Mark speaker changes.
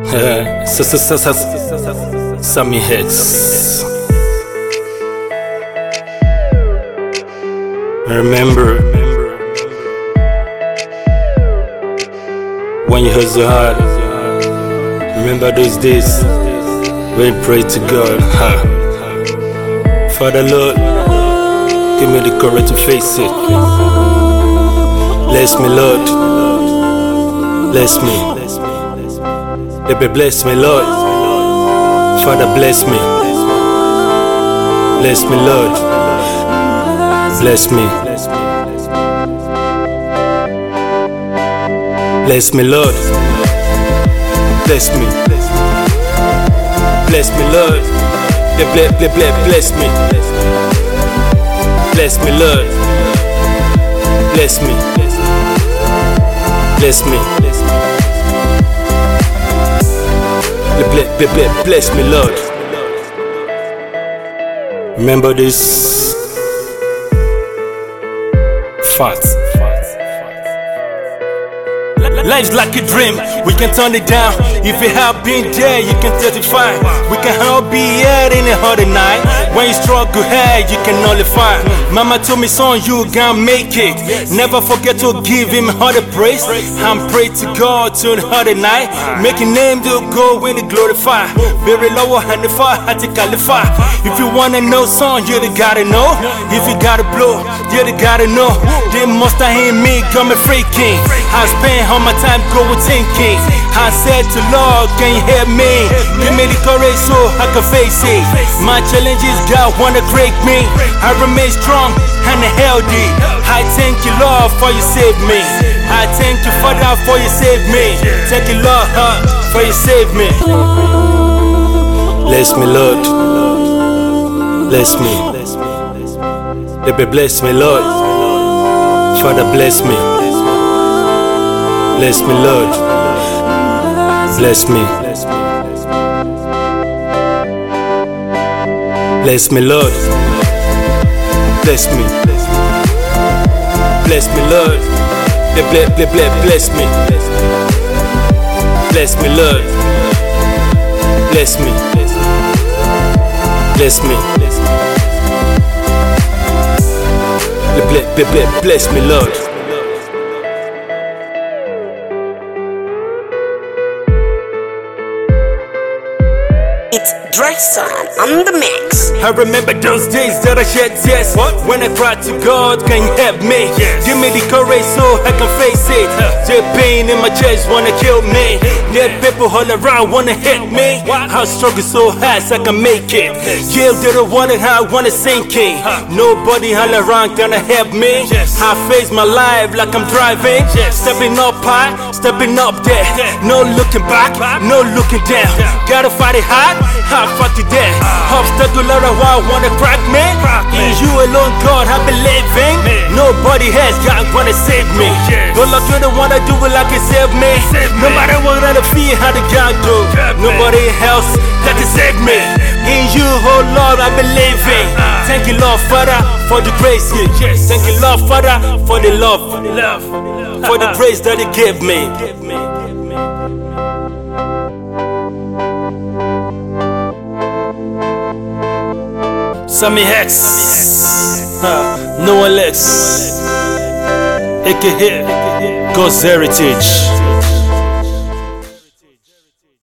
Speaker 1: Sammy Hex. Remember when you hustle hard. Remember those days when you pray to God. Father Lord, give me the courage to face it. Bless me, Lord. Bless me. Baby, bless me, Lord. Father, bless me. Bless me, Lord. Bless me. Bless me, Lord. Bless me. Bless me, Lord. Bless me. Bless me, Lord. Bless me. Bless me. Bless me, Lord. Remember this. Facts. Life's like a dream, we can turn it down. If you have been there, you can testify. We can all be here in a harder night. When you struggle hard, you can nullify. Mama told me, son, you can make it. Never forget to give him all the praise. And pray to God to the harder night. Make your name to go when it glorify. Very low and the far had to qualify. If you wanna know, son, you gotta know. If you gotta blow, you gotta know. They must have hit me, got me freaking. I spend all my time going thinking. I said to Lord, can you help me? Give me the courage so I can face it. My challenges, God wanna break me. I remain strong and healthy. I thank you, Lord, for you save me. I thank you, Father, for you save me. Thank you, Lord, for you save me. Bless me, Lord. Bless me. Baby, bless me, Lord. Father, bless me. Bless me, Lord. Bless me. Bless me, Lord. Bless me. Bless me, Lord. Bless me. Bless me, Lord. Bless me. Bless me. Bless me, Lord.
Speaker 2: It's Drexson on the mix.
Speaker 1: I remember those days that I shed tears. When I cried to God, can you help me? Give me the courage so I can face it. The pain in my chest wanna kill me. There people all around wanna hit me. I struggle so hard so I can make it. Yeah, they don't want it, I wanna sink it. Nobody all around gonna help me. I face my life like I'm driving. Stepping up high, stepping up there. No looking back, no looking down. Gotta fight it hard, I fight it there. Obstacle all around wanna crack me. In you alone, God, I believe in. Nobody else, God wanna save me. But like you're the one that do it like it save me. No matter what I feel, how the God do. Nobody else that can save me. In you, oh Lord, I believe in. Thank you, Lord, Father, for the grace. Thank you, Lord, Father, for the love. For the grace that He gave me. Sammy Hex, no one less, aka God's Heritage.